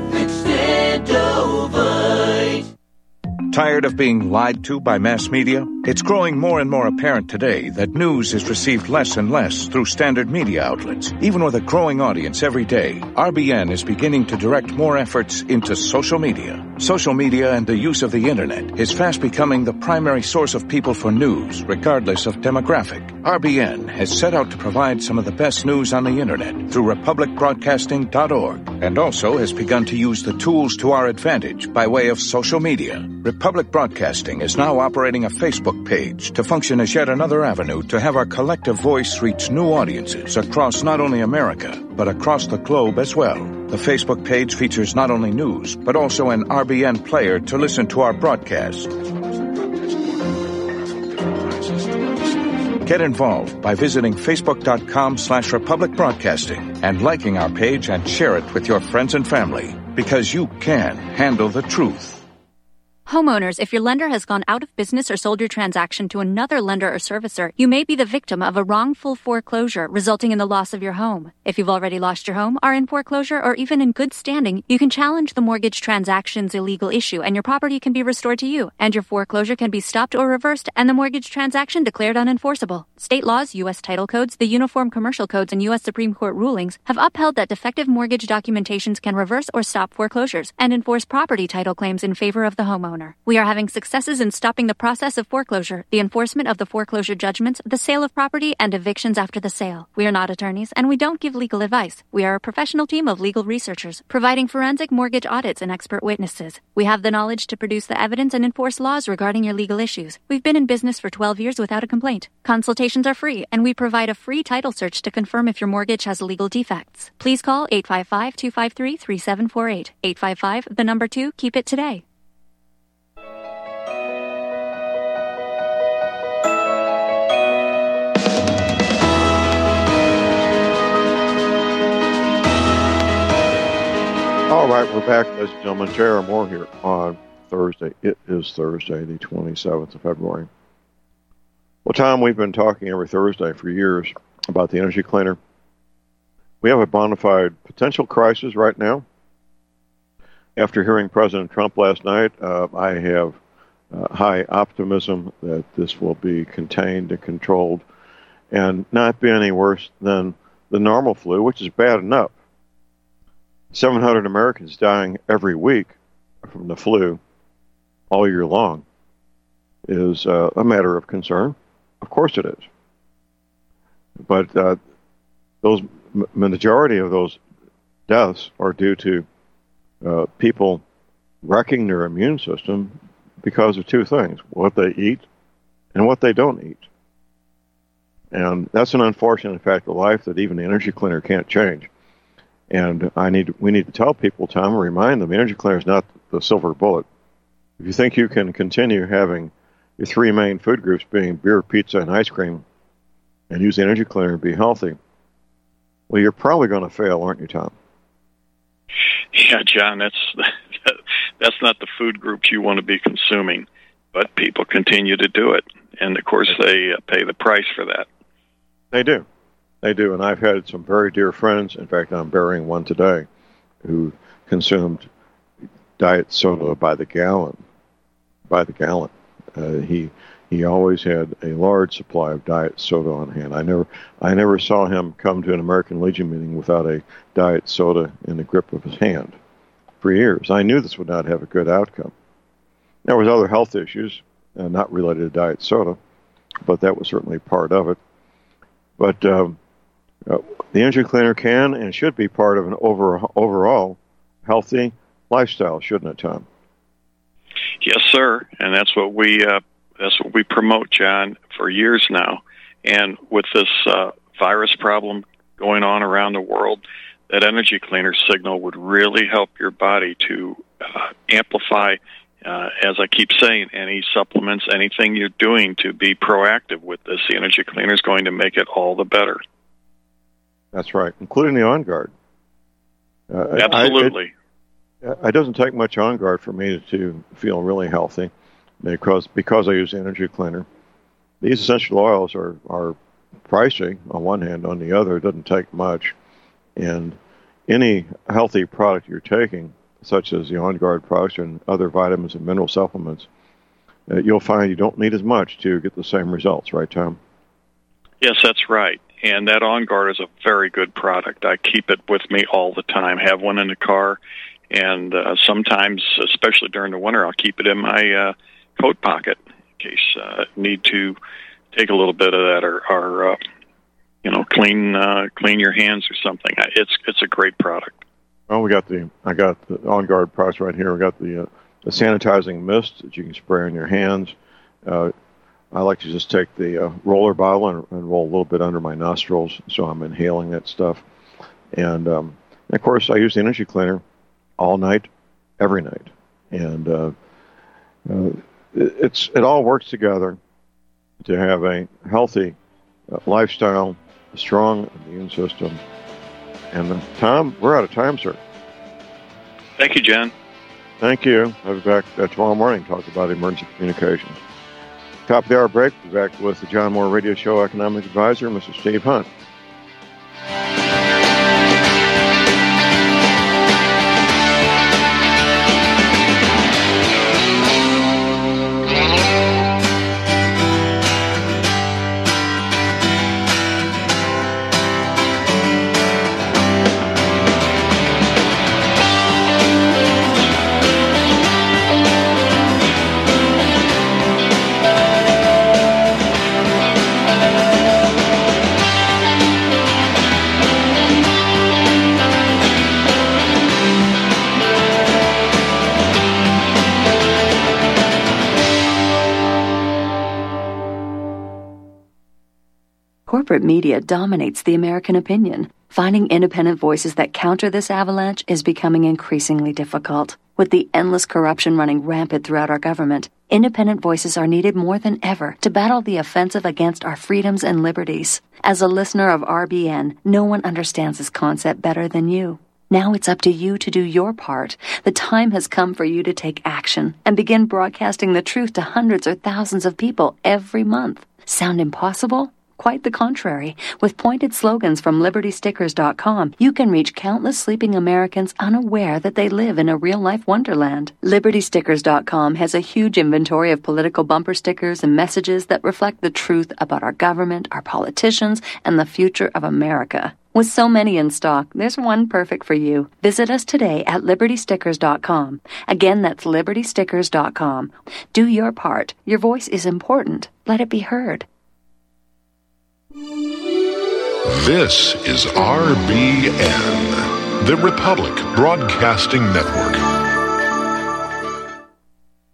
Extendovite. Tired of being lied to by mass media? It's growing more and more apparent today that news is received less and less through standard media outlets. Even with a growing audience every day, R B N is beginning to direct more efforts into social media. Social media and the use of the internet is fast becoming the primary source of people for news, regardless of demographic. R B N has set out to provide some of the best news on the internet through republic broadcasting dot org, and also has begun to use the tools to our advantage by way of social media. Republic Broadcasting is now operating a Facebook page to function as yet another avenue to have our collective voice reach new audiences across not only America, but across the globe as well. The Facebook page features not only news, but also an R B N player to listen to our broadcast. Get involved by visiting facebook.com slash Republic Broadcasting and liking our page and share it with your friends and family, because you can handle the truth. Homeowners, if your lender has gone out of business or sold your transaction to another lender or servicer, you may be the victim of a wrongful foreclosure resulting in the loss of your home. If you've already lost your home, are in foreclosure, or even in good standing, you can challenge the mortgage transaction's illegal issue and your property can be restored to you, and your foreclosure can be stopped or reversed and the mortgage transaction declared unenforceable. State laws, U S title codes, the Uniform Commercial Codes, and U S Supreme Court rulings have upheld that defective mortgage documentations can reverse or stop foreclosures and enforce property title claims in favor of the homeowner. We are having successes in stopping the process of foreclosure, the enforcement of the foreclosure judgments, the sale of property, and evictions after the sale. We are not attorneys, and we don't give legal advice. We are a professional team of legal researchers, providing forensic mortgage audits and expert witnesses. We have the knowledge to produce the evidence and enforce laws regarding your legal issues. We've been in business for twelve years without a complaint. Consultations are free, and we provide a free title search to confirm if your mortgage has legal defects. Please call eight five five, two five three, three seven four eight. eight five five, the number two, keep it today. All right, we're back, ladies and gentlemen. Tara Moore here on Thursday. It is Thursday, the twenty-seventh of February. Well, Tom, we've been talking every Thursday for years about the energy cleaner. We have a bona fide potential crisis right now. After hearing President Trump last night, uh, I have uh, high optimism that this will be contained and controlled and not be any worse than the normal flu, which is bad enough. seven hundred Americans dying every week from the flu all year long. is uh, a matter of concern. Of course it is. But uh, those m- majority of those deaths are due to uh, people wrecking their immune system because of two things: what they eat and what they don't eat. And that's an unfortunate fact of life that even the energy cleaner can't change. And I need we need to tell people, Tom, and remind them, the energy cleaner is not the silver bullet. If you think you can continue having your three main food groups being beer, pizza, and ice cream, and use the energy cleaner and be healthy, well, you're probably going to fail, aren't you, Tom? Yeah, John, that's that's not the food groups you want to be consuming, but people continue to do it, and of course they uh, pay the price for that. They do. They do, and I've had some very dear friends, in fact, I'm burying one today, who consumed diet soda by the gallon. By the gallon. Uh, he he always had a large supply of diet soda on hand. I never I never saw him come to an American Legion meeting without a diet soda in the grip of his hand for years. I knew this would not have a good outcome. There was other health issues, uh, not related to diet soda, but that was certainly part of it. But um, uh, the energy cleaner can and should be part of an over, overall healthy lifestyle, shouldn't it, Tom? Yes, sir, and that's what we uh, that's what we promote, John, for years now. And with this uh, virus problem going on around the world, that energy cleaner signal would really help your body to uh, amplify, uh, as I keep saying, any supplements, anything you're doing to be proactive with this. The energy cleaner is going to make it all the better. That's right, including the On Guard. Uh, Absolutely. I, it, It doesn't take much On Guard for me to feel really healthy because because I use the energy cleaner. These essential oils are, are pricey on one hand. On the other, it doesn't take much. And any healthy product you're taking, such as the On Guard products and other vitamins and mineral supplements, uh, you'll find you don't need as much to get the same results, right, Tom? Yes, that's right. And that On Guard is a very good product. I keep it with me all the time. Have one in the car. And uh, sometimes, especially during the winter, I'll keep it in my uh, coat pocket in case I uh, need to take a little bit of that, or, or uh, you know, clean uh, clean your hands or something. It's it's a great product. Well, we got the I got the On Guard products right here. We got the uh, the sanitizing mist that you can spray on your hands. Uh, I like to just take the uh, roller bottle and, and roll a little bit under my nostrils, so I'm inhaling that stuff. And, um, and of course, I use the energy cleaner all night, every night, and uh, uh, it's it all works together to have a healthy uh, lifestyle, a strong immune system. And uh, Tom, we're out of time, sir. Thank you, John. Thank you. I'll be back uh, tomorrow morning to talk about emergency communications. Top of the hour break. We'll be back with the John Moore Radio Show economic advisor, Mister Steve Hunt. Corporate media dominates the American opinion. Finding independent voices that counter this avalanche is becoming increasingly difficult. With the endless corruption running rampant throughout our government, independent voices are needed more than ever to battle the offensive against our freedoms and liberties. As a listener of R B N, no one understands this concept better than you. Now it's up to you to do your part. The time has come for you to take action and begin broadcasting the truth to hundreds or thousands of people every month. Sound impossible? Quite the contrary. With pointed slogans from Liberty Stickers dot com, you can reach countless sleeping Americans unaware that they live in a real-life wonderland. Liberty Stickers dot com has a huge inventory of political bumper stickers and messages that reflect the truth about our government, our politicians, and the future of America. With so many in stock, there's one perfect for you. Visit us today at Liberty Stickers dot com. Again, that's Liberty Stickers dot com. Do your part. Your voice is important. Let it be heard. This is R B N, the Republic Broadcasting Network.